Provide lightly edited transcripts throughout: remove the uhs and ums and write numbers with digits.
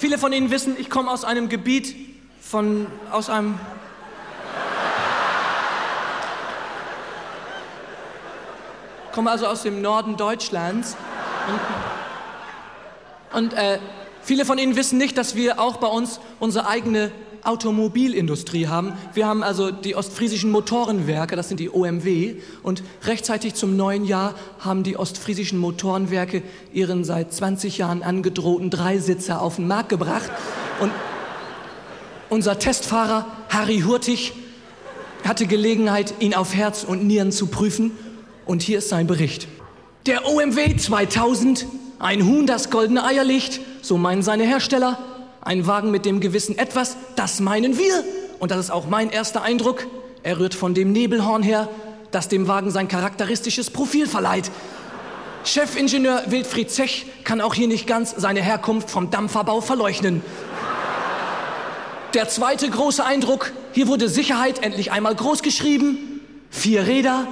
Viele von Ihnen wissen, ich komme aus einem Gebiet komme also aus dem Norden Deutschlands. Und viele von Ihnen wissen nicht, dass wir auch bei uns unsere eigene Automobilindustrie haben. Wir haben also die Ostfriesischen Motorenwerke, das sind die OMW. Und rechtzeitig zum neuen Jahr haben die Ostfriesischen Motorenwerke ihren seit 20 Jahren angedrohten Dreisitzer auf den Markt gebracht. Und unser Testfahrer Harry Hurtig hatte Gelegenheit, ihn auf Herz und Nieren zu prüfen. Und hier ist sein Bericht. Der OMW 2000, ein Huhn, das goldene Eier legt, so meinen seine Hersteller. Ein Wagen mit dem gewissen Etwas, das meinen wir. Und das ist auch mein erster Eindruck. Er rührt von dem Nebelhorn her, das dem Wagen sein charakteristisches Profil verleiht. Chefingenieur Wilfried Zech kann auch hier nicht ganz seine Herkunft vom Dampferbau verleugnen. Der zweite große Eindruck, hier wurde Sicherheit endlich einmal groß geschrieben. 4 Räder.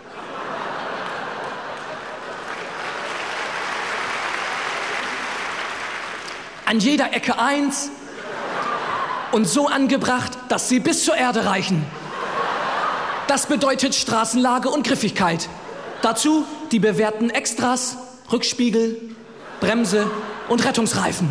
An jeder Ecke 1 und so angebracht, dass sie bis zur Erde reichen. Das bedeutet Straßenlage und Griffigkeit. Dazu die bewährten Extras, Rückspiegel, Bremse und Rettungsreifen.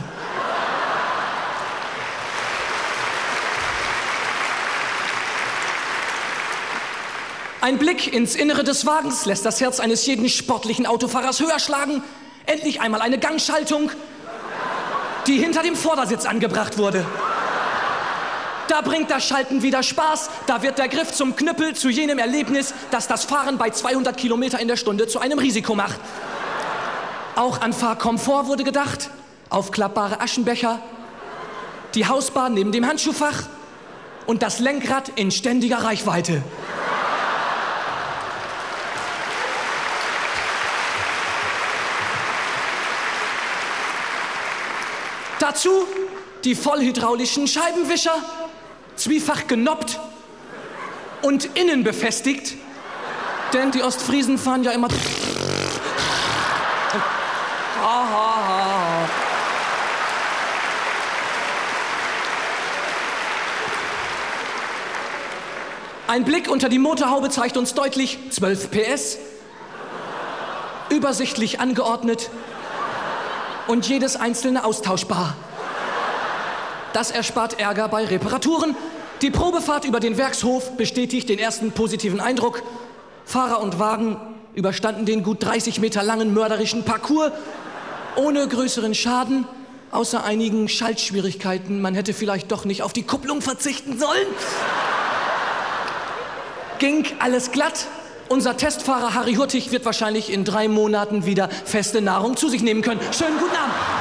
Ein Blick ins Innere des Wagens lässt das Herz eines jeden sportlichen Autofahrers höher schlagen. Endlich einmal eine Gangschaltung, die hinter dem Vordersitz angebracht wurde. Da bringt das Schalten wieder Spaß, da wird der Griff zum Knüppel, zu jenem Erlebnis, das das Fahren bei 200 Kilometer in der Stunde zu einem Risiko macht. Auch an Fahrkomfort wurde gedacht, aufklappbare Aschenbecher, die Hausbar neben dem Handschuhfach und das Lenkrad in ständiger Reichweite. Dazu die vollhydraulischen Scheibenwischer, zwiefach genoppt und innen befestigt, denn die Ostfriesen fahren ja immer... Ein Blick unter die Motorhaube zeigt uns deutlich 12 PS, übersichtlich angeordnet und jedes einzelne austauschbar. Das erspart Ärger bei Reparaturen. Die Probefahrt über den Werkshof bestätigt den ersten positiven Eindruck. Fahrer und Wagen überstanden den gut 30 Meter langen mörderischen Parcours ohne größeren Schaden, außer einigen Schaltschwierigkeiten. Man hätte vielleicht doch nicht auf die Kupplung verzichten sollen. Ging alles glatt. Unser Testfahrer Harry Hurtig wird wahrscheinlich in 3 Monaten wieder feste Nahrung zu sich nehmen können. Schönen guten Abend.